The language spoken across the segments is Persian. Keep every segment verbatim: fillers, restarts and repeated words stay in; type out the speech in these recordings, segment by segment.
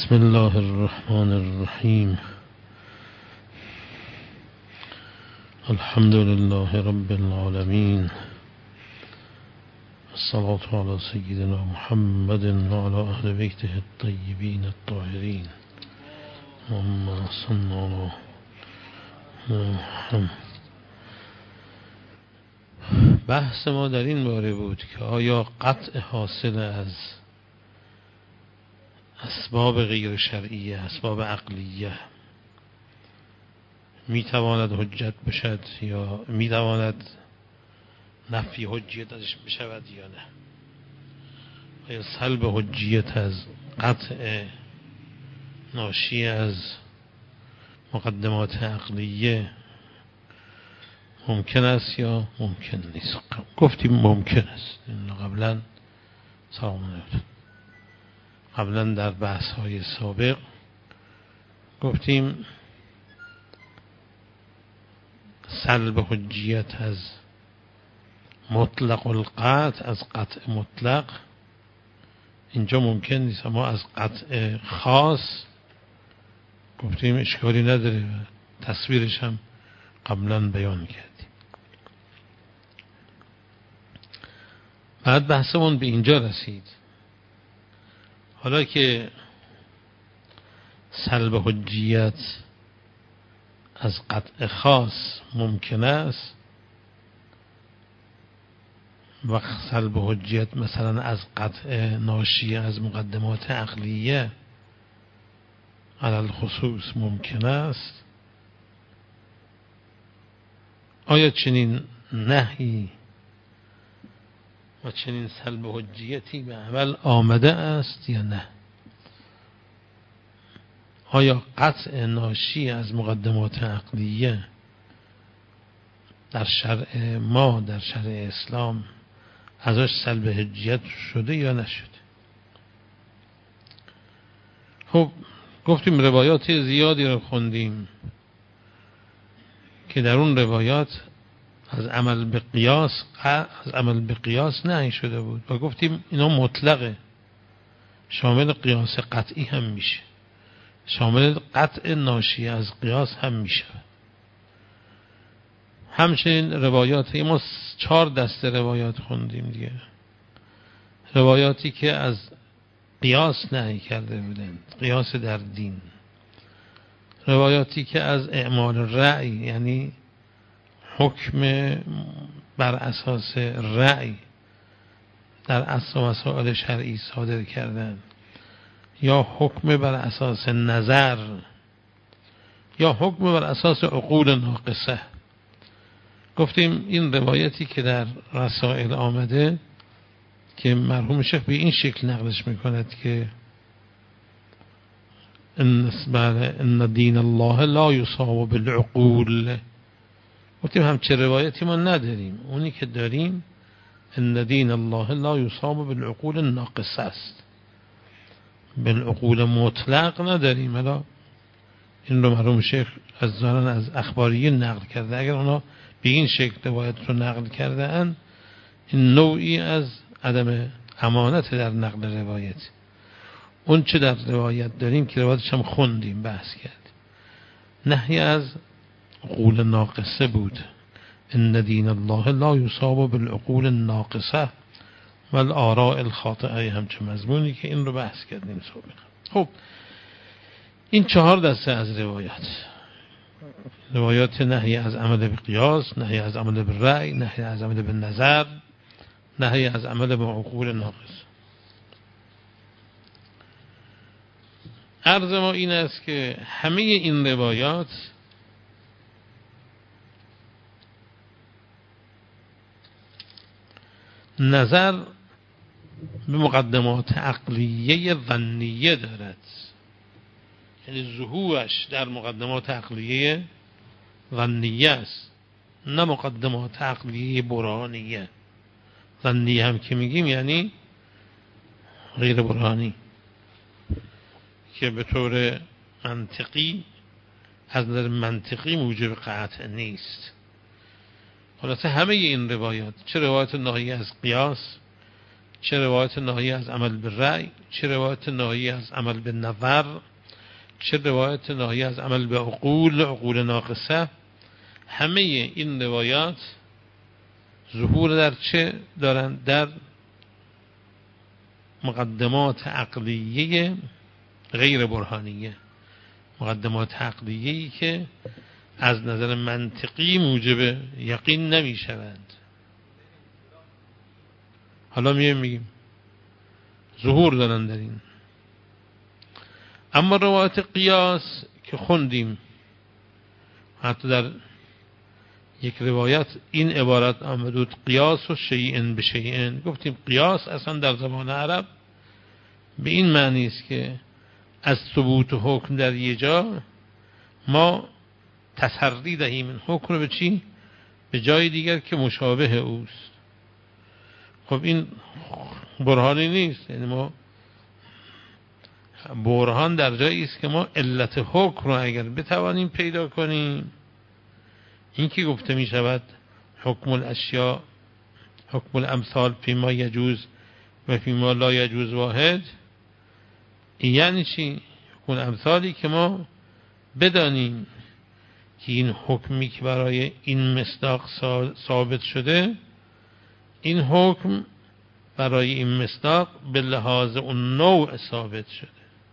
بسم الله الرحمن الرحیم. الحمد لله رب العالمین. الصلاة علی سیدنا محمد و علی اهل بیته الطیبین الطاهرین. اللهم صل علی محمد. بحث ما در این باره بود که آیا قطع حاصل از اسباب غیر شرعیه، اسباب عقلیه، میتواند حجت بشد یا میتواند نفی حجیت ازش بشود یا نه؟ آیا سلب حجیت از قطع ناشی از مقدمات عقلیه ممکن است یا ممکن نیست؟ گفتیم ممکن است. قبلا سلام علیکم قبلا در بحث های سابق گفتیم سلب حجیت از مطلق القطع، از قطع مطلق اینجا ممکن نیست، اما از قطع خاص گفتیم اشکالی نداره و تصویرش هم قبلا بیان کردیم. بعد بحثمون به اینجا رسید. حالا که سلب حجیت از قطع خاص ممکن است و سلب حجیت مثلا از قطع ناشی از مقدمات عقلیه علی الخصوص ممکن است، آیا چنین نهی و چنین سلب حجیتی به عمل آمده است یا نه؟ آیا قطع ناشی از مقدمات عقلیه در شرع ما، در شرع اسلام ازش سلب حجیت شده یا نشده؟ خب گفتیم روایات زیادی رو خوندیم که در اون روایات از عمل به قیاس از عمل به قیاس نهی شده بود و گفتیم اینا مطلقه، شامل قیاس قطعی هم میشه، شامل قطع ناشی از قیاس هم میشه. همچنین روایات ما چهار دسته روایات خوندیم دیگه، روایاتی که از قیاس نهی کرده بودند، قیاس در دین، روایاتی که از اعمال رأی یعنی حکم بر اساس رأی در اصل و مسائل شرعی صادر کردن، یا حکم بر اساس نظر، یا حکم بر اساس عقول ناقصه. گفتیم این روایتی که در رسائل آمده که مرحوم شیخ به این شکل نقلش میکند که ان دین الله لا یصاب بالعقول، گفتیم همچه روایتی ما نداریم، اونی که داریم ان دین الله لا یصاب بالعقول الناقصه است، بالعقول مطلق نداریم. حالا این رو مرحوم شیخ از زنان از اخباریین نقل کرده، اگر اونا به این شکل روایت رو نقل کرده اند این نوعی از عدم امانت در نقل روایت. اون چه در روایت داریم که روایتش هم خوندیم، بحث کردیم، نهی از عقول ناقصه بود. ان دین الله لا یصاب بالعقول الناقصه والآراء الخاطئه، همچه مضمونی که این رو بحث کردیم سابقا. خب این چهار دسته از روایات، روایات نهی از عمل به قیاس، نهی از عمل به رأی، نهی از عمل به نظر، نهی از عمل به عقول ناقصه. عرض ما این است که همه این روایات نظر به مقدمات عقلیه ظنیه دارد، یعنی ظهورش در مقدمات عقلیه ظنیه است، نه مقدمات عقلیه برهانیه. ظنیه هم که میگیم یعنی غیر برهانی، که به طور منطقی از نظر منطقی موجب قطع نیست. خلاصه همه این روایات، چه روایات ناهی از قیاس، چه روایت ناهی از عمل به رأی، چه روایت ناهی از عمل به نظر، چه روایت ناهی از عمل به عقول، عقول ناقصه، همه این روایات ظهور در چه دارند؟ در مقدمات عقلیه غیر برهانیه، مقدمات عقلیه‌ای که از نظر منطقی موجب یقین نمی شوند. حالا میگیم میگیم ظهور دارن در این. اما روایت قیاس که خوندیم، حتی در یک روایت این عبارت آمد قیاس و شیئن به شیئن، گفتیم قیاس اصلا در زبان عرب به این معنی است که از ثبوت حکم در یه جا ما تسری دهیم این حکم رو به چی؟ به جای دیگر که مشابه اوست. خب این برهانی نیست، یعنی ما برهان در جایی است که ما علت حکم رو اگر بتوانیم پیدا کنیم، این که گفته می شود حکم الاشیاء حکم الامثال فیما یجوز و فیما لا یجوز واحد، یعنی چی؟ حکم الامثالی که ما بدانیم که این حکمی که برای این مصداق ثابت شده، این حکم برای این مصداق به لحاظ اون نوع ثابت شده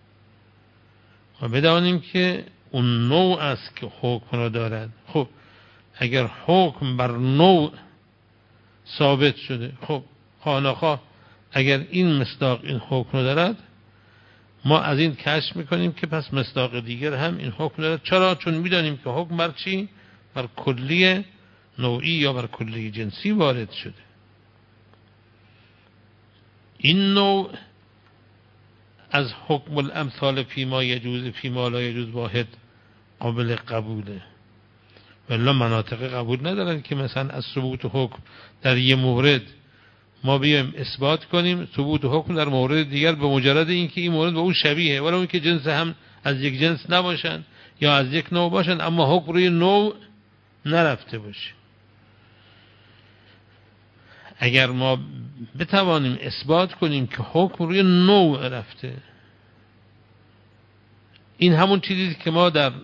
و بدانیم که اون نوع است که حکم را دارد. خب اگر حکم بر نوع ثابت شده، خب خانخواه اگر این مصداق این حکم را دارد، ما از این کشف میکنیم که پس مصداق دیگر هم این حکم دارد. چرا؟ چون میدانیم که حکم بر چی؟ بر کلی نوعی یا بر کلی جنسی وارد شده. این نوع از حکم الامثال فیما یجوز فیما لا یجوز واحد قابل قبوله، ولی مناطق قبول ندارن که مثلا از ثبوت حکم در یه مورد ما بیایم اثبات کنیم ثبوت حکم در مورد دیگر به مجرد اینکه این مورد به اون شبیه، ولی اون که جنس هم از یک جنس نباشن یا از یک نوع باشن اما حکم روی نوع نرفته باشه. اگر ما بتوانیم اثبات کنیم که حکم روی نوع رفته، این همون چیزی که ما در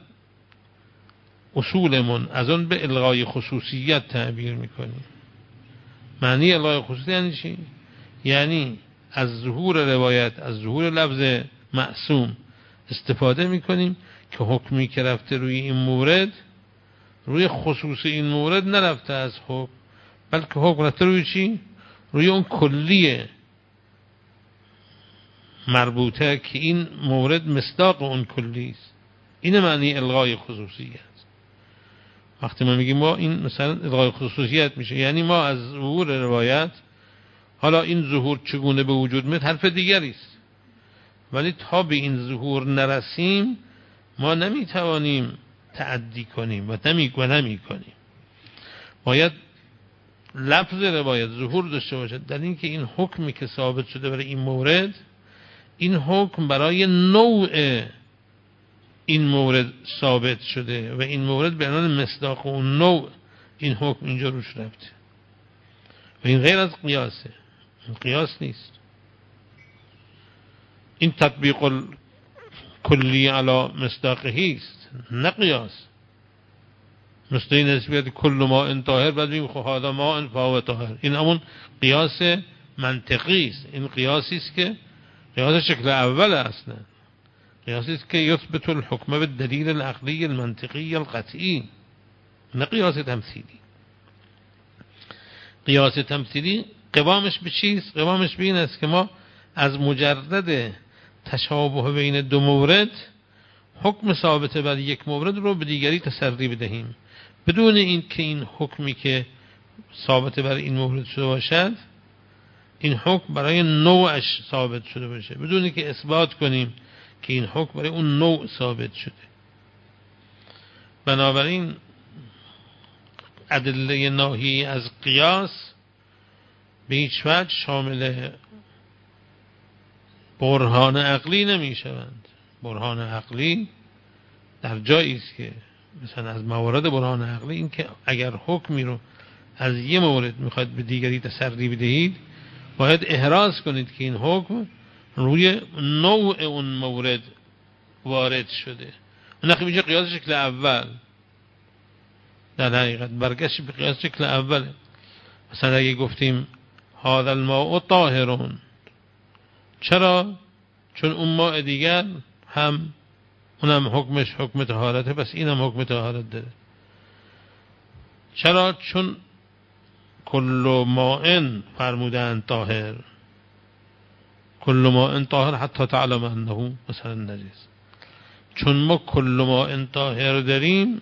اصولمون از اون به الغای خصوصیت تعبیر میکنیم. معنی الغای خصوصیت یعنی چی؟ یعنی از ظهور روایت، از ظهور لفظ معصوم استفاده میکنیم که حکمی که رفته روی این مورد، روی خصوص این مورد نرفته از حکم، بلکه حکم رفته روی چی؟ روی اون کلیه مربوطه که این مورد مصداق اون کلی است. این معنی الغای خصوصیت. وقتی ما میگیم ما این مثلا الغای خصوصیت میشه، یعنی ما از ظهور روایت، حالا این ظهور چگونه به وجود میاد حرف دیگری است، ولی تا به این ظهور نرسیم ما نمیتوانیم تعدی کنیم و نمی و نمی کنیم. باید لفظ روایت ظهور داشته باشد در این که این حکمی که ثابت شده برای این مورد، این حکم برای نوع این مورد ثابت شده و این مورد به عنوان مصداق اون نوع این حکم اینجا روش رفته و این غیر از قیاسه، این قیاس نیست. این تطبیق کلی علی مصداقه است، نه قیاس. مثل این نسبیت کل ما ان طاهر بعد میگیم خب هذا ما ان فهو طاهر، این همون قیاس منطقی است. این قیاسی است که قیاس شکل اول اصلا قیاسی است که یثبت الحکم بالدلیل العقلی المنطقی القطعی، نه قیاس تمثیلی. قیاس تمثیلی قوامش به چیست؟ قوامش به این است که ما از مجرد تشابه بین دو مورد حکم ثابت بر یک مورد رو به دیگری تسری بدهیم، بدون این که این حکمی که ثابت بر این مورد شده باشد این حکم برای نوعش ثابت شده باشه، بدون این که اثبات کنیم که این حکم برای اون نوع ثابت شده. بنابراین ادله ناهی از قیاس به هیچ وجه شامل برهان عقلی نمی شوند. برهان عقلی در جایی است که مثلا از موارد برهان عقلی این که اگر حکمی رو از یه مورد میخواد به دیگری تسری بدهید، باید احراز کنید که این حکم روی نوع اون مورد وارد شده. اون وقت میشه قیاس شکل اول. در حقیقت برگشت به قیاس شکل اوله. مثلا اگه گفتیم هذا الماء طاهرون، چرا؟ چون اون ماء دیگر هم اونم حکمش حکم طهارته، پس اینم حکم طهارت داره. چرا؟ چون کل ماء فرمودن طاهر، کل ماء طاهر حتی تعلم انه مثلا نجس. چون ما کل ماء طاهر داریم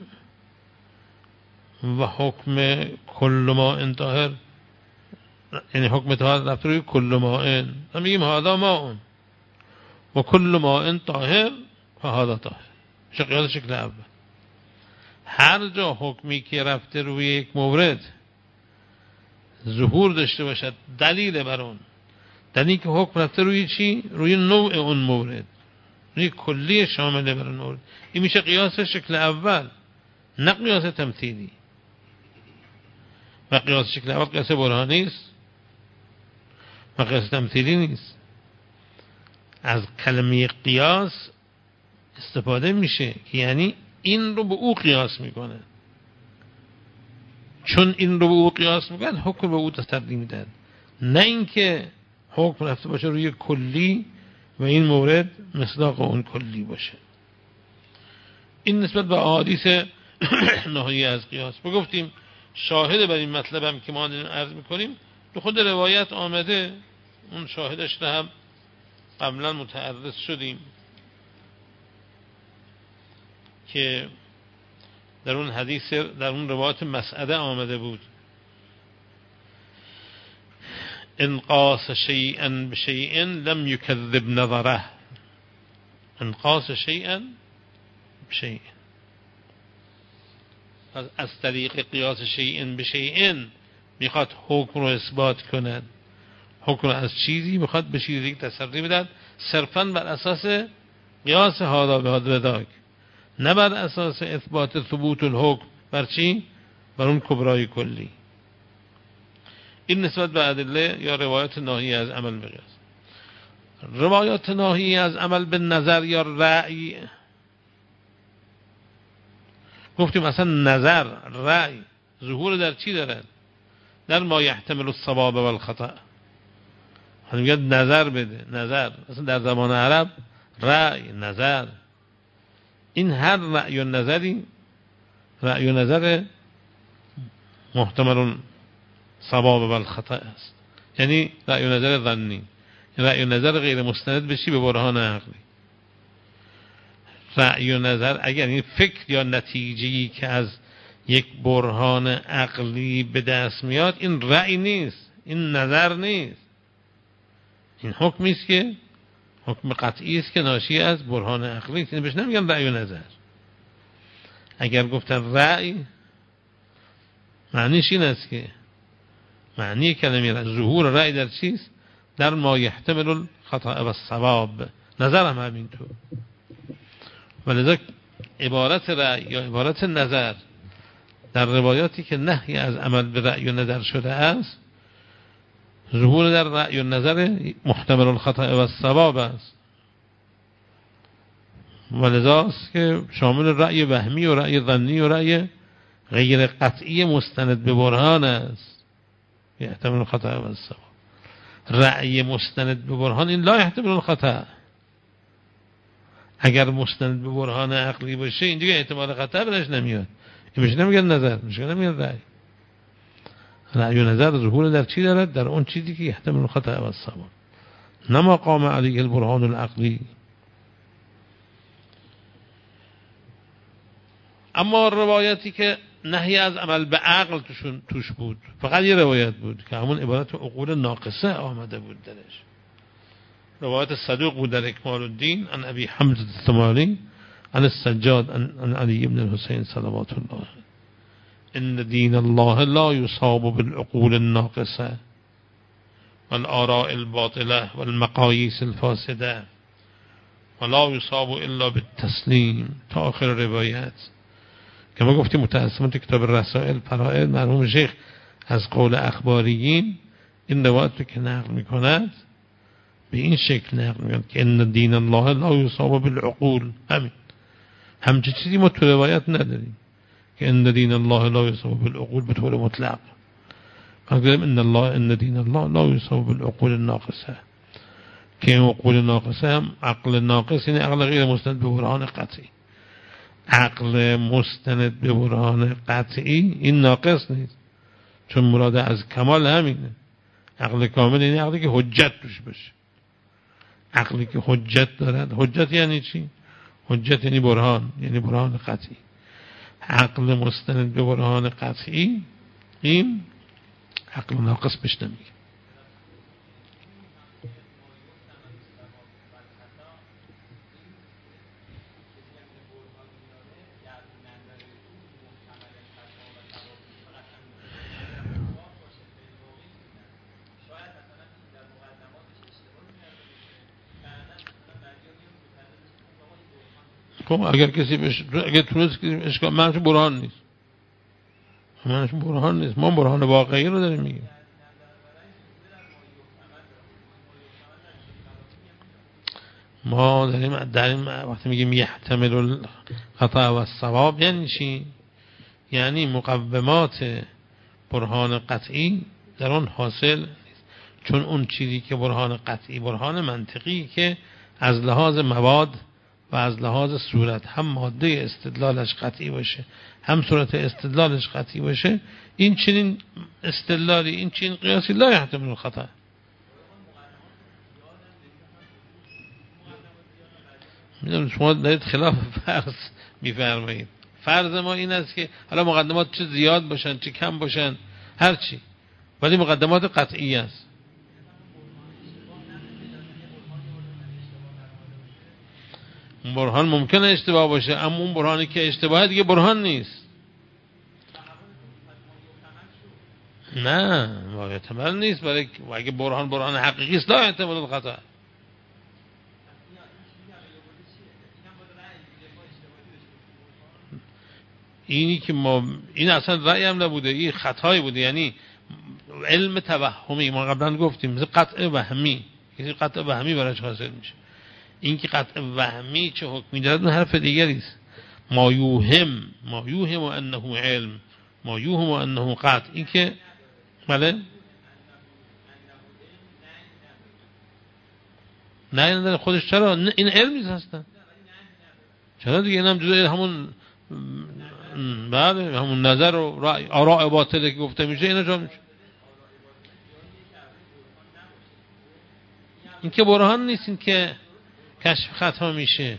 و حکم کل ماء طاهر یعنی حکم طهارت رفت روی کل ماء، ما میگیم هذا ماء و کل ماء طاهر فهذا طاهر. قیاس شکل اول. هر جا حکمی که رفته روی یک مورد ظهور داشته باشد دلیل بر اون، دلیلی که حکم رفته روی چی؟ روی نوع اون مورد، روی کلی شامل بر اون مورد، این میشه قیاس شکل اول، نه قیاس تمثیلی. و قیاس شکل اول قیاس برهانی است و قیاس تمثیلی نیست. از کلمه قیاس استفاده میشه که یعنی این رو به او قیاس میکنه، چون این رو به او قیاس میکنه حکم به او تسلیم میدن، نه اینکه حکم رفته باشه روی کلی و این مورد مصداق اون کلی باشه. این نسبت به احادیث ناهیه از قیاس. بگفتیم شاهد بر این مطلب هم که ما عرض میکنیم تو خود روایت آمده، اون شاهدش رو هم قبلا متعرض شدیم که در اون حدیث در اون روایت مسعده آمده بود ان قاس شیئا بشیء لم یکذب نظره، ان قاس شیئا بشیء، از طریق قیاس شیئا بشیء میخواد حکم رو اثبات کند، حکم از چیزی میخواد به چیزی تسری بدهد صرفاً بر اساس قیاس هذا به ذاک، نه بر اساس اثبات ثبوت الحکم بر چی؟ بر اون کبرای کلی. این نسبت به ادله یا روایات ناهی از عمل به قیاس. روایات ناهی از عمل به نظر یا رأی، گفتیم مثلا نظر رأی ظهور در چی دارد؟ در ما یحتمل الصواب و الخطأ. حالا میگه نظر بده، نظر مثلا در زمان عرب رأی نظر، این هر رأی و نظری رأی و نظر محتمل صواب و الخطأ است، یعنی رأی و نظر ظنی، رأی و نظر غیر مستند بشی به برهان عقلی. رأی و نظر اگر این فکر یا نتیجه‌ای که از یک برهان عقلی به دست میاد این رأی نیست، این نظر نیست، این حکمی است که حکم قطعی است که ناشی از برهان عقلی است. این بهش نمیگن رأی و نظر. اگر گفتن رأی معنیش این است که معنی کلمه ظهور رأی در چیست؟ در ما یحتمل الخطأ و الصواب. نظر هم همینطور. ولذا عبارت رأی یا عبارت نظر در روایاتی که نهی از عمل به رأی و نظر شده است، ظهور در رأی و نظر محتمل الخطأ و الصواب است. ولذا است که شامل رأی وهمی و رأی ظنی و رأی غیر قطعی مستند به برهان است. یحتمل الخطأ و الصواب. رأی مستند به برهان این لا یحتمل الخطأ. اگر مستند به برهان عقلی باشه این دیگه احتمال خطا برش نمیاد، این بهش نمیگن نظر، بهش نمیگن رأی. رأی و نظر ظهور در چی دارد؟ در اون چیزی که یحتمل الخطأ و الصواب، نه ما قام علیه البرهان العقلی. اما روایتی که نهی از عمل به عقل توشون توش بود فقط یه روایت بود که همون عبارت عقول ناقصه آمده بود درش. روایت صدوق بود در اکمال الدین عن ابی حمزة الثمالي عن السجاد عن علی بن الحسین صلوات الله ان دین الله لا یصاب بالعقول الناقصه والآراء الباطله والمقاییس الفاسده ولا یصاب الا بالتسلیم تا آخر روایت. که ما گفتیم متأسفانه کتاب رسائل فرائض مرحوم شیخ از قول اخباریین این روایت که نقل میکند به این شکل نقل میکند که ان دین الله لا یصاب بالعقول. همین همچه چیزی ما تو روایت نداریم که ان دین الله لا یصاب بالعقول به طور مطلق. ما گفتیم ان الله ان دین الله لا یصاب بالعقول الناقصه، که این عقول ناقصه هم عقل ناقص، این عقل غیر مستند به برهان قطعی. عقل مستند به برهان قطعی این ناقص نیست، چون مراد از کمال همینه. عقل کامل این عقلی که حجت توش باشه، عقلی که حجت دارد. حجت یعنی چی؟ حجت یعنی برهان، یعنی برهان قطعی. عقل مستند به برهان قطعی این عقل ناقص بهش نمیگه. خب اگر کسی بش... اگر تونست اشکال منش برهان نیست، منش برهان نیست، ما برهان واقعی رو داریم میگیم. ما داریم در این وقتی میگیم یحتمل الخطا و الصواب یعنی چی؟ یعنی مقومات برهان قطعی در اون حاصل نیست، چون اون چیزی که برهان قطعی، برهان منطقی که از لحاظ مواد و از لحاظ صورت هم ماده استدلالش قطعی باشه هم صورت استدلالش قطعی باشه، این چنین استدلالی، این چنین قیاسی لا یحتمل الخطا. میدونم شما دارید خلاف فرض میفرمایید. فرض ما این است که حالا مقدمات چه زیاد باشن چه کم باشن هر چی، ولی مقدمات قطعی است. برهان ممکنه اشتباه باشه، اما اون برهانی که اشتباهه دیگه برهان نیست. نه ما احتمال نیست، برای اگه برهان برهان حقیقی است لا احتمال الخطا. اینی که ما این اصلا رأی هم نبوده، این خطایی بوده، یعنی علم توهمی. ما قبلا گفتیم مثل قطع وهمی، کسی قطع وهمی براش حاصل میشه. این که قطع وهمی چه حکمی دارد اون حرف دیگری است. ما یوهم ما یوهم انه علم، ما یوهم انه قطع. این که بله نه نداره خودش. چرا این علم نیست هستن؟ چرا دیگه اینم جزء همون بله همون نظر و رأی آراء باطله که گفته میشه اینا جا میشه. این که برهان نیست، این که کشف خطا میشه.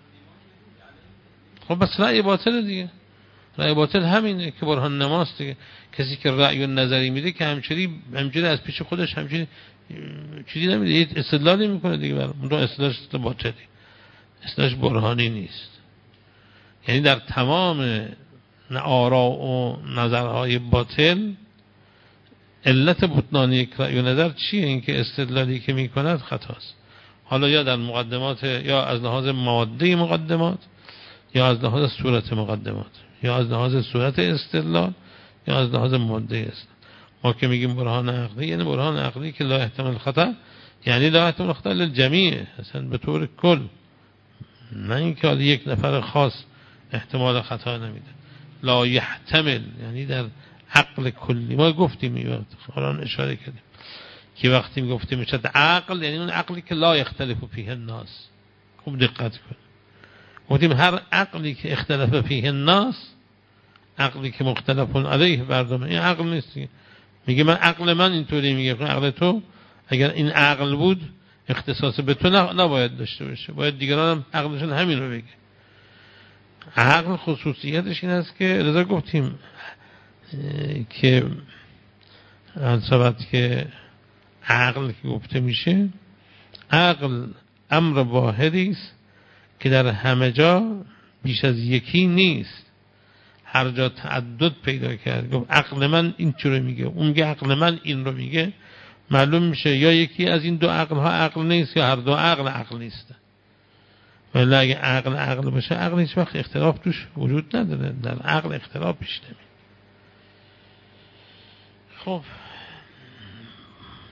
خب بس رأی باطل دیگه، رأی باطل همینه که برهان نماست دیگه. کسی که رأی و نظری میده که همچنین همچنین از پیش خودش همچنین چیزی نمیده، استدلالی میکنه دیگه. برای اون استدلالش باطلی، استدلالش برهانی نیست. یعنی در تمام آراء و نظرهای باطل علت بطلان یک رأی و نظر چیه؟ این که استدلالی که میکند خطاست. حالا یا در مقدمات، یا از لحاظ ماده مقدمات، یا از لحاظ صورت مقدمات، یا از لحاظ صورت استدلال، یا از لحاظ ماده است. ما که میگیم برهان عقلی یعنی برهان عقلی که لا احتمال خطا، یعنی لا احتمال خطا للجمیع، اصلا به طور کل، نه اینکه یک نفر خاص احتمال خطا نمیده. لا یحتمل یعنی در عقل کلی. ما گفتیم این وقت قرآن اشاره کردیم که وقتی میگفتیم میشه عقل یعنی اون عقلی که لا یختلف فیه الناس. خوب دقت کن، گفتیم هر عقلی که اختلاف فیه الناس، عقلی که مختلف علیه مردم، این عقل نیست. میگه من عقل من اینطوری میگه، عقل تو اگر این عقل بود اختصاص به تو نباید داشته باشه، باید دیگران هم عقلشون همین رو بگه. عقل خصوصیتش این است که رضا گفتیم که ثبت که عقل که گفته میشه، عقل امر واحدی است که در همه جا بیش از یکی نیست، هر جا تعدد پیدا کرد. گفت عقل من این چرا میگه، اون میگه عقل من این رو میگه، معلوم میشه یا یکی از این دو عقل ها عقل نیست یا هر دو عقل عقل نیست. ولی اگه عقل عقل باشه، عقل هیچ وقت اختلاف توش وجود نداره، در عقل اختلاف پیش نمیاد. خب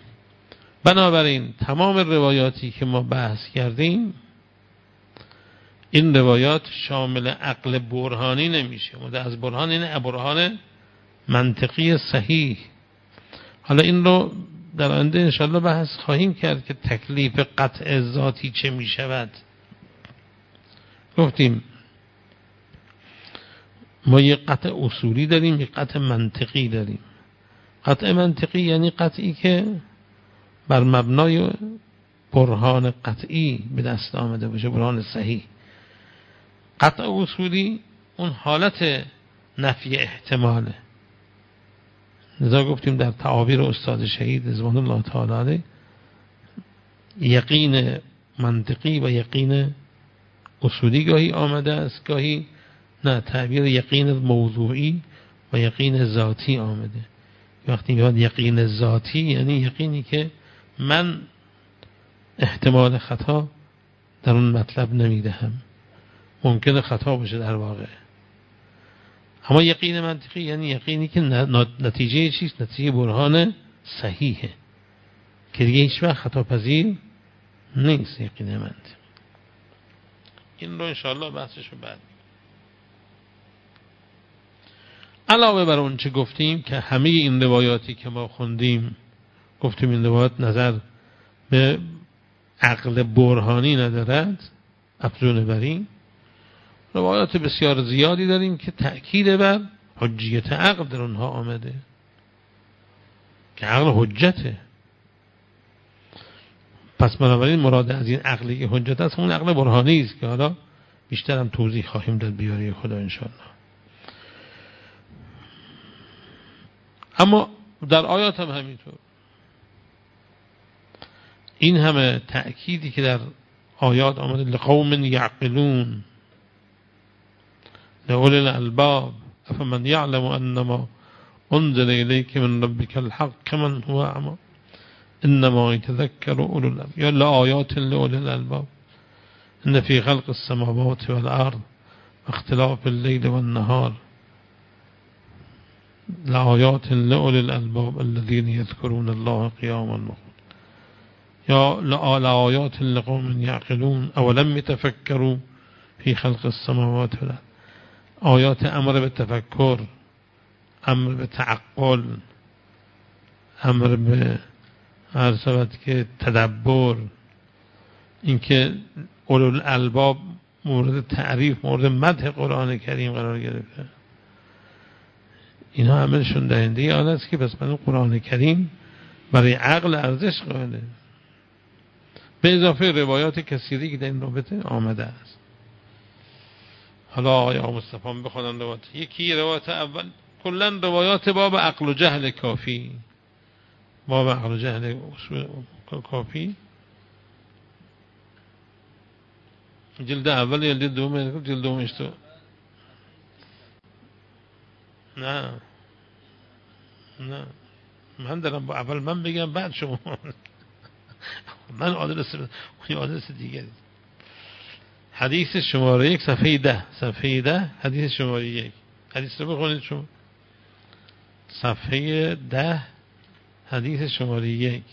بنابراین تمام روایاتی که ما بحث کردیم این روایات شامل عقل برهانی نمیشه. مورد از برهان این برهان منطقی صحیح. حالا این رو در آینده انشاءالله بحث خواهیم کرد که تکلیف قطع ذاتی چه می شود. گفتیم ما یک قطع اصولی داریم، یک قطع منطقی داریم. قطع منطقی یعنی قطعی که بر مبنای برهان قطعی به دست آمده باشه، برهان صحیح. قطع اصولی اون حالت نفی احتماله. لذا گفتیم در تعابیر استاد شهید رضوان الله تعالی علیه یقین منطقی و یقین اصولی گاهی آمده است، گاهی نه تعبیر یقین موضوعی و یقین ذاتی آمده. وقتی میاد یقین ذاتی یعنی یقینی که من احتمال خطا در اون مطلب نمیدهم، ممکنه خطا باشه در واقع. اما یقین منطقی یعنی یقینی که نتیجه چیست؟ نتیجه برهان صحیحه که دیگه هیچ وقت خطا پذیر نیست. یقین منطقی این رو انشاءالله بحثشو بعد. علاوه بر اون چه گفتیم که همه این روایاتی که ما خوندیم، گفتیم این روایات نظر به عقل برهانی ندارد، افزون بر این روایات بسیار زیادی داریم که تأکید بر حجیت عقل در اونها آمده که عقل حجته. پس بنابراین مراد از این عقلی که حجت است اون عقل برهانی است که حالا بیشتر هم توضیح خواهیم داد بیاری خدا انشاءالله. اما در آیات هم همینطور. این همه تأکیدی که در آیات آمده لقوم یعقلون لأولی الالباب افمن یعلم انما انزل الیک من ربک الحق کمن هو اعمی انما یتذکر اولو الالباب یا لآیات لأولی الالباب ان فی خلق السماوات والارض واختلاف الليل والنهار لآیات لأولی الالباب الذین یذکرون الله قیاما وقعودا یا لآیات لقوم یعقلون اولم یتفکروا فی خلق السماوات والارض. آیات امر به تفکر، امر به تعقل، امر به هر صورت که تدبر. اینکه اولو الالباب مورد تعریف، مورد مدح قرآن کریم قرار گرفته، اینا همشون دهنده آن است که پس من قرآن کریم برای عقل ارزش قائله، به اضافه روایات کثیری که در این رابطه آمده است. حالا آیا مصطفی بخونن روایات. یکی روایات اول کلا روایات باب عقل و جهل کافی، باب عقل و جهل کافی جلد اول یا جلد دوم؟ جلد دومش تو نه نه من دارم با اول من بگم بعد شما من آدرس اون آدرس دیگری. حدیث شماره یک صفحه ده، صفحه ده حدیث شماره یک. حدیث رو بخونید شما. صفحه ده حدیث شماره یک.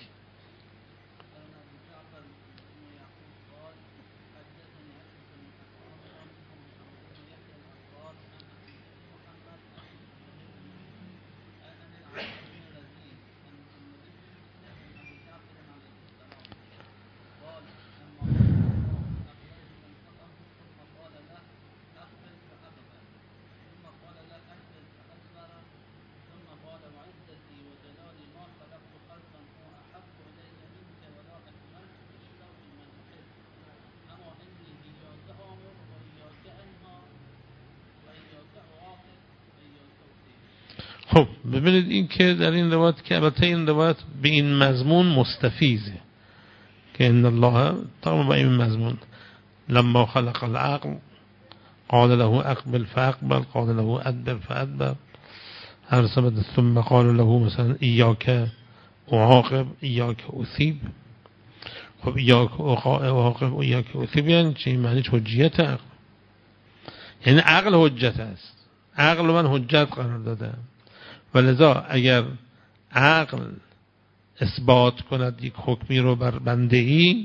خب ببینید این که در این روایت که البته این روایت به این مضمون مستفیضه که ان الله طبعا با این مضمون لما خلق العقل قال له اقبل فاقبل قال له ادبر فادبر هر سبب ثم قال له مثلا ایاک اعاقب ایاک اثیب. خب ایاک اعاقب ایاک اثیب یعنی چی؟ معنی حجیت عقل، یعنی عقل حجت است، عقل من حجت قرار دادم. ولذا اگر عقل اثبات کند یک حکمی رو بر بندهی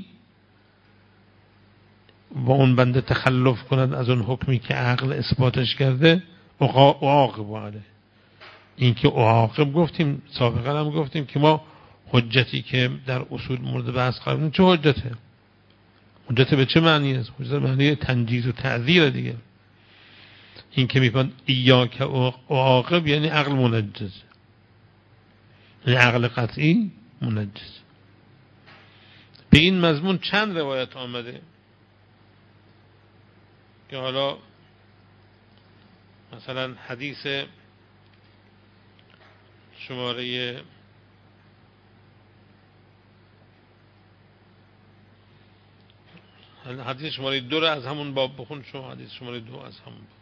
و اون بنده تخلف کند از اون حکمی که عقل اثباتش کرده، اعاقب علیه. این که اعاقب گفتیم سابقا هم گفتیم که ما حجتی که در اصول مورد بحث قرار میدیم چه حجته؟ حجت به چه معنی است؟ حجت معنی تنجیز و تعذیر دیگه. این که میگن ایاک اعاقب یعنی عقل منجز، یعنی عقل قطعی منجز. به این مضمون چند روایت آمده که حالا مثلا حدیث شماره حدیث شماره دو رو از همون باب بخون شما. حدیث شماره دو از همون باب.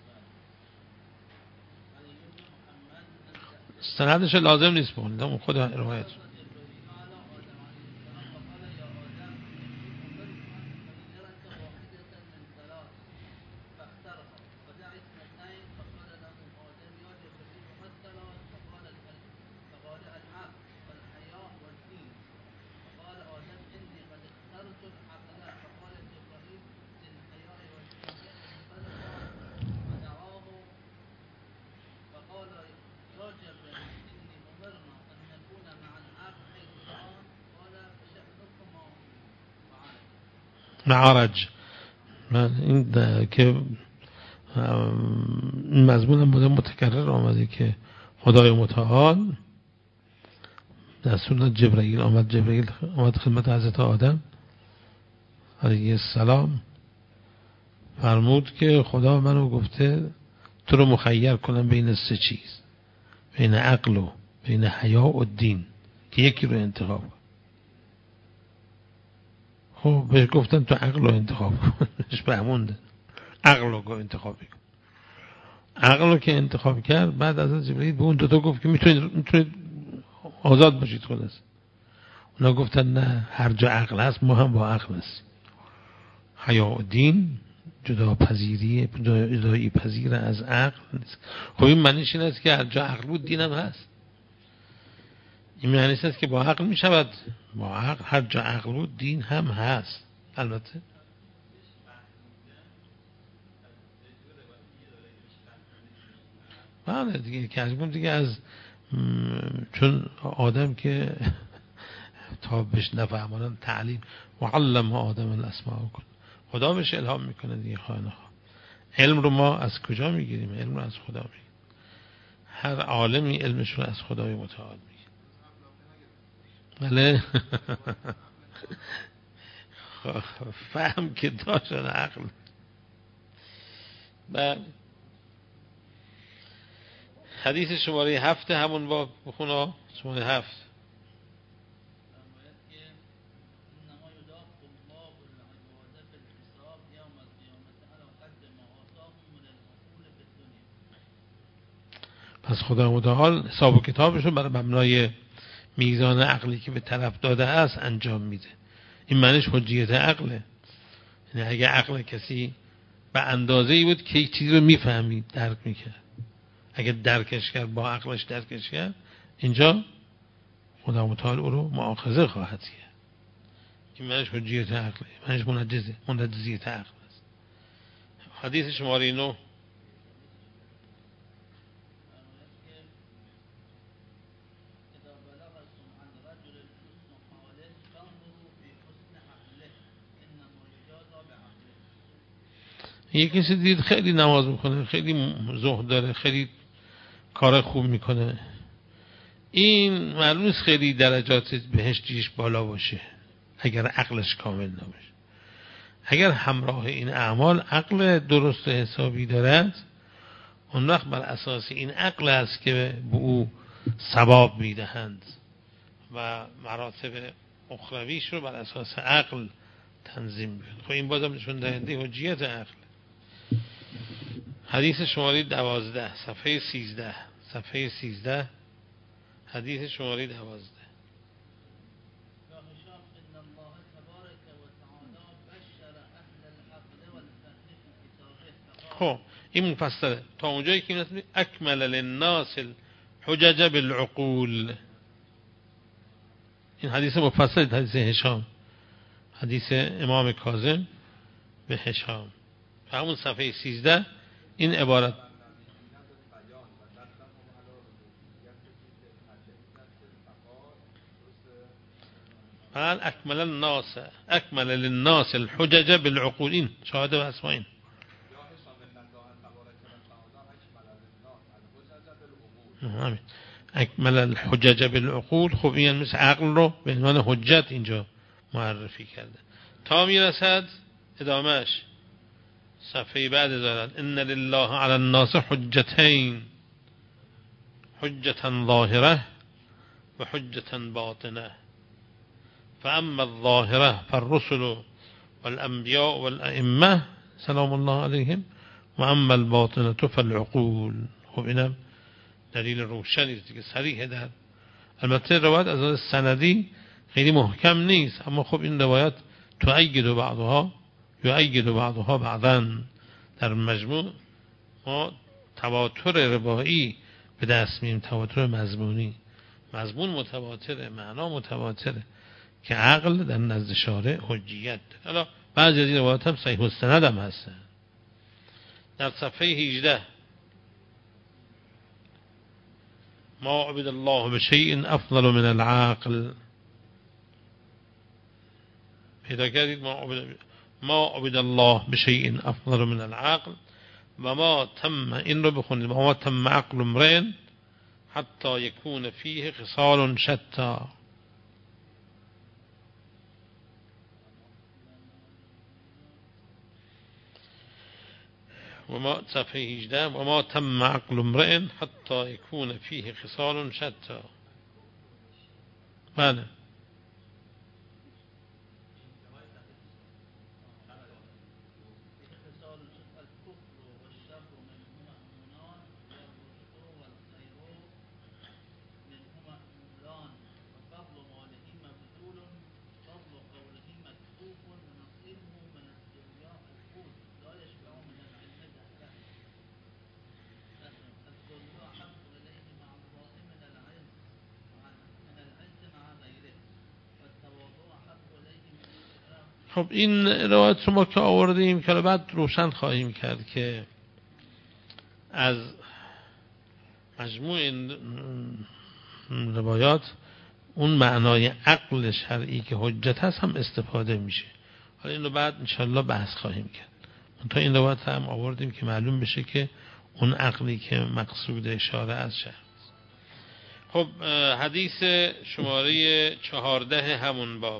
سندش لازم نیست بخونید، اون خود روایت. معارج من این که این مضمون هم بوده متکرر آمده که خدای متعال در سنت جبرئیل آمد. جبرئیل آمد خدمت حضرت آدم علیه السلام، فرمود که خدا منو گفته تو رو مخیر کنم بین سه چیز، بین عقل و بین حیا و دین، که یکی رو انتخاب کن. خب بهش گفتن تو عقل رو انتخاب کن. بهش فهموندن عقل رو انتخاب کن. عقل رو که انتخاب کرد، بعد از جبرئیل به اون دوتا گفت که میتونید میتونید آزاد باشید خلاص. اونا گفتن نه، هر جا عقل هست ما هم با عقل هستیم. حیا و دین جدا پذیری جدایی پذیر از عقل نیست. خب این معنیش این است که هر جا عقل بود دین هم هست. این معنیش است که با عقل می شود، با عقل هر جا عقل بود دین هم هست. البته بله دیگه که دیگه از چون آدم که تا بهش نفهمانن تعلیم معلم آدم الاسماء کن، خدا بهش الهام میکنه دیگه. خانه علم رو ما از کجا میگیریم؟ علم رو از خدا میگیریم. هر عالمی علمش رو از خدای متعال میگیره. بله فهم که داشتن عقل. بله حدیث شماره هفت همون باب بخونه. شماره هفت پس خدا متعال حساب و کتابش رو برای مبنای میزان عقلی که به طرف داده است انجام میده. این معنیش حجیت عقله. یعنی اگه عقل کسی به اندازه‌ای بود که یک چیزی رو میفهمید، درک میکرد، اگه درکش کرد با عقلش درکش کرد، اینجا خدا متعال او رو مؤاخذه خواهد کرد. این معنیش حجیت عقله، معنیش منجزه منجزیت عقل است. حدیث شماره نو یکی کسی دید خیلی نماز میکنه، خیلی زهد داره، خیلی کار خوب میکنه، این معلوم نیست خیلی درجات بهشتیش بالا باشه اگر عقلش کامل نباشه. اگر همراه این اعمال عقل درست حسابی دارد، اون وقت بر اساس این عقل است که به او ثواب میدهند و مراتب اخرویش رو بر اساس عقل تنظیم میکنند. خب این بازم نشون دهنده حجیت عقل. حدیث شماره دوازده صفحه سیزده صفحه سیزده حدیث شماره دوازده. خب این مفصله تا اونجایی که این اکمل للناس الحجج بالعقول. این حدیث مفصل، حدیث هشام، حدیث امام کاظم به هشام. همون صفحه سیزده این عبارت قال اکمل الناس اکمل للناس الحجج بالعقول. این شاهد و اسماء این اکمل الحجج بالعقول. خب این مثل عقل رو به عنوان حجت اینجا معرفی کرده تا میرسد ادامهش صفحه بعد دارد ان لله علی الناس حجتین حجتا ظاهره و حجتا باطنه فاما الظاهره فالرسل والانبیاء والائمه سلام الله علیهم و اما الباطنه فالعقول. خب اینم دلیل روشنی است که صریح در البته روایت از سندی خیلی محکم نیست، اما خب این روایت تؤید بعضها یؤید بعضها بعضا. در مجموع ما تواتر روایی به دست میاریم، تواتر مضمونی، مضمون متواتره، معنا متواتره که عقل در نزد شارع حجیت داره. حالا بعضی از این روایات هم صحیح السند هم هستن. در صفحه هجده ما عبد الله بشیء افضل من العقل. پیدا کردید ما عبد ما عبد الله بشیء افضل من العقل و ما تم، این رو بخونید، و ما تم عقل امرئ حتی یکون فیه خصال شتی. و ما صفحه هجده و ما تم عقل امرئ حتی یکون فیه خصال شتی. بله خب این روایت شما که آوردیم که بعد روشن خواهیم کرد که از مجموع این روایات اون معنای عقل شرعی که حجت هست هم استفاده میشه. حالا این رو بعد انشاءالله بحث خواهیم کرد. تا این روایت هم آوردیم که معلوم بشه که اون عقلی که مقصود اشاره از شرع. خب حدیث شماره چهارده همون باب،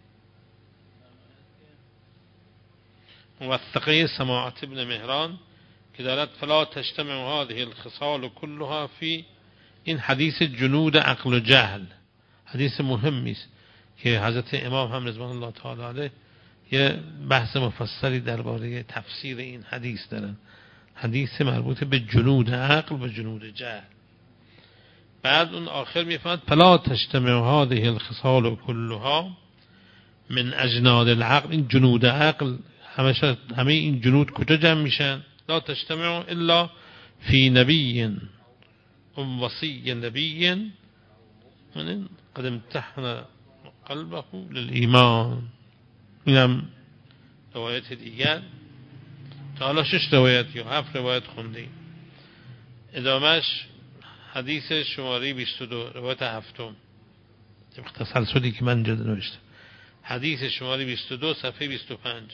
موثقه سماعت ابن مهران که دارد فلا تجتمع هذه الخصال كلها فی. این حدیث جنود عقل و جهل، حدیث مهمی است که حضرت امام هم رضوان الله تعالی علیه یه بحث مفصلی درباره تفسیر این حدیث دارن. حدیث مربوط به جنود عقل و جنود جهل. بعد اون آخر میفهمد فلا تجتمع هذه الخصال كلها من اجناد العقل. این جنود عقل همه همه این جنود کجا جمع میشن؟ لا تجتمع الا فی نبی ام وصی نبی من قد امتحن قلبه للایمان. اینم روایت دیگر. تا حالا شش روایت یا هفت روایت خوندیم. ادامهش حدیث شماره بیست و دو، روایت هفتم، تسلسلی که من جدا نوشتم. حدیث شماره بیست و دو صفحه بیست و پنج.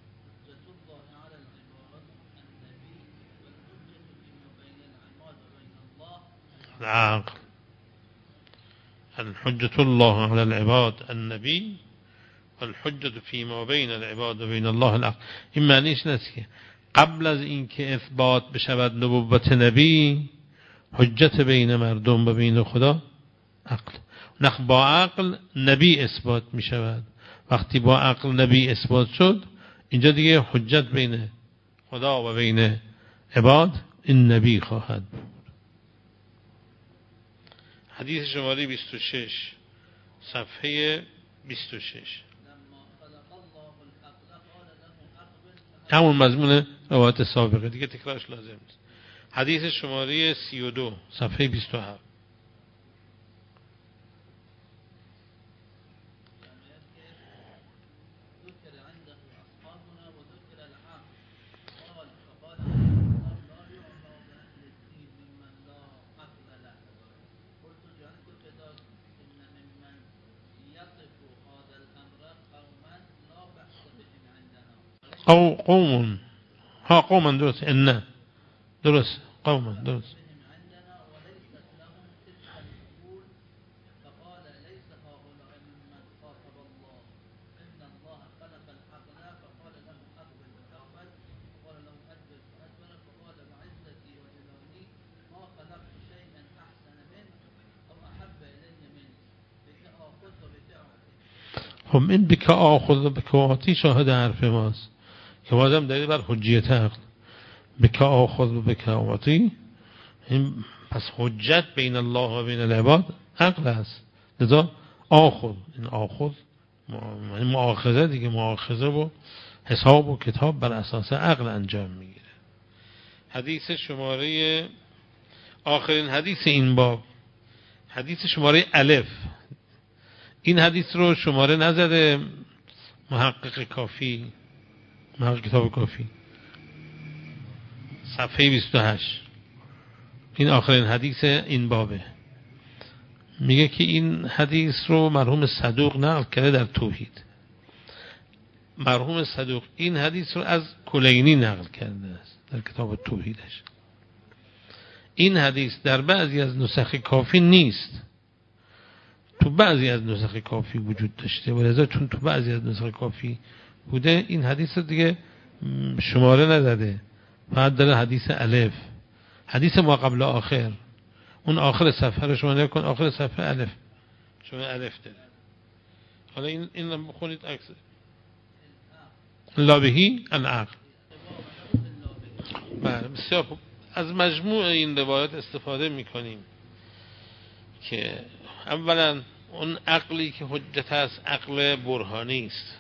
العقل الحجة الله على العباد النبي والحجة فيما بين العباد و بین الله العقل. این معنیش نیست که قبل از اینکه اثبات بشود نبوت نبی حجت بین مردم و بین خدا عقل. نخ با عقل نبی اثبات می شود. وقتی با عقل نبی اثبات شد اینجا دیگه حجت بین خدا و بین عباد این نبی خواهد بود. حدیث شماره بیست و شش صفحه بیست و شش، همون مضمون روایت سابقه دیگه، تکرارش لازم نیست. حدیث شماره سی و دو صفحه بیست و هفت. او قوم، ها قوما درست، ان درست، قوما درست. خب این بک آخذ بک آتی شاهد حرف ماست که بازم دلیل بر حجیت عقل. بک آخذ بک آتی، این پس حجت بین الله و بین العباد عقل است. لذا آخذ، این آخذ مؤاخذه دیگه، مؤاخذه و حساب و کتاب بر اساس عقل انجام میگیره. حدیث شماره آخرین حدیث این باب، حدیث شماره الف. این حدیث رو شماره نزده محقق کافی، محقق کتاب کافی، صفحه بیست و هشت. این آخرین حدیث این بابه. میگه که این حدیث رو مرحوم صدوق نقل کرده در توحید. مرحوم صدوق این حدیث رو از کلینی نقل کرده است در کتاب توحیدش. این حدیث در بعضی از نسخ کافی نیست، تو بعضی از نسخ کافی وجود داشته، ولذا چون تو بعضی از نسخ کافی بوده این حدیث دیگه شماره نداده، فقط داره حدیث الف، حدیث ما قبل آخر. اون آخر صفحه رو شما نکن، آخر صفحه الف، شما الف داره. حالا این این رو بخونید عکس لابهی العقل. بله بسیار خوب. از مجموع این روایات استفاده میکنیم که اولا اون عقلی که حجت است عقل برهانی است،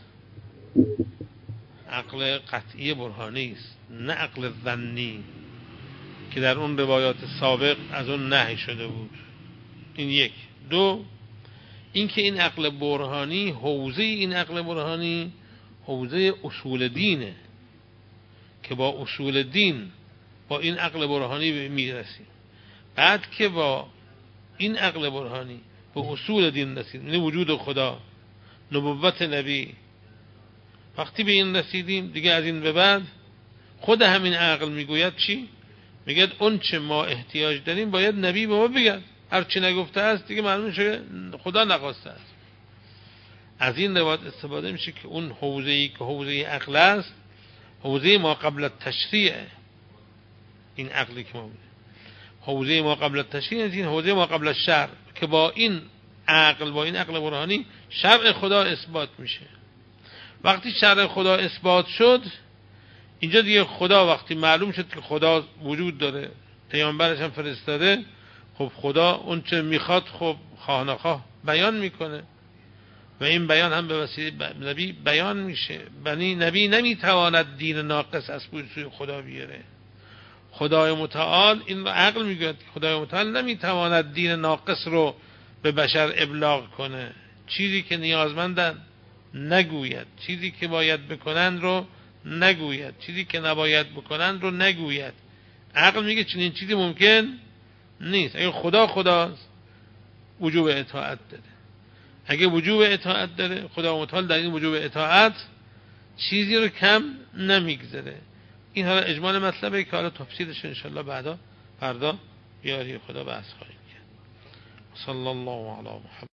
عقل قطعی برهانی است، نه عقل ظنی که در اون روایات سابق از اون نهی شده بود. این یک. دو، این که این عقل برهانی، حوزه این عقل برهانی حوزه اصول دینه که با اصول دین با این عقل برهانی میرسیم. بعد که با این عقل برهانی به اصول دین رسیدیم، یعنی وجود خدا، نبوت نبی، وقتی به این رسیدیم دیگه از این به بعد خود همین عقل میگوید چی؟ میگه اون چه ما احتیاج داریم باید نبی به ما بگه، هر چی نگفته است دیگه معلوم شده خدا نخواسته است. از این روایت استفاده میشه که اون حوزه‌ای که حوزه عقل است، حوزه ما قبل التشریع، این عقلی که ما بوده، حوزه ما قبل التشریع، این حوزه ما قبل الشرع، که با این عقل، با این عقل برهانی شرع خدا اثبات میشه. وقتی شرع خدا اثبات شد، اینجا دیگه خدا وقتی معلوم شد که خدا وجود داره، پیامبرش هم فرستاده، خب خدا اون چه میخواد خب خواه نخواه بیان میکنه و این بیان هم به وسیله نبی بیان میشه. بنی نبی نمیتواند دین ناقص از سوی خدا بیاره. خدای متعال این رو عقل میگوید، خدای متعال نمیتواند دین ناقص رو به بشر ابلاغ کنه. چیزی که نیازمندن نگوید، چیزی که باید بکنن رو نگوید، چیزی که نباید بکنن رو نگوید. عقل میگه چنین چیزی ممکن نیست. اگه خدا خداست وجوب اطاعت داره، اگه وجوب اطاعت داره خدا متعال در این وجوب اطاعت چیزی رو کم نمیگذاره. این حالا اجمال مطلبه که حالا تفصیلش انشالله بعدا فردا بیاری خدا بحث خواهیم کرد. صلی الله علی محمد.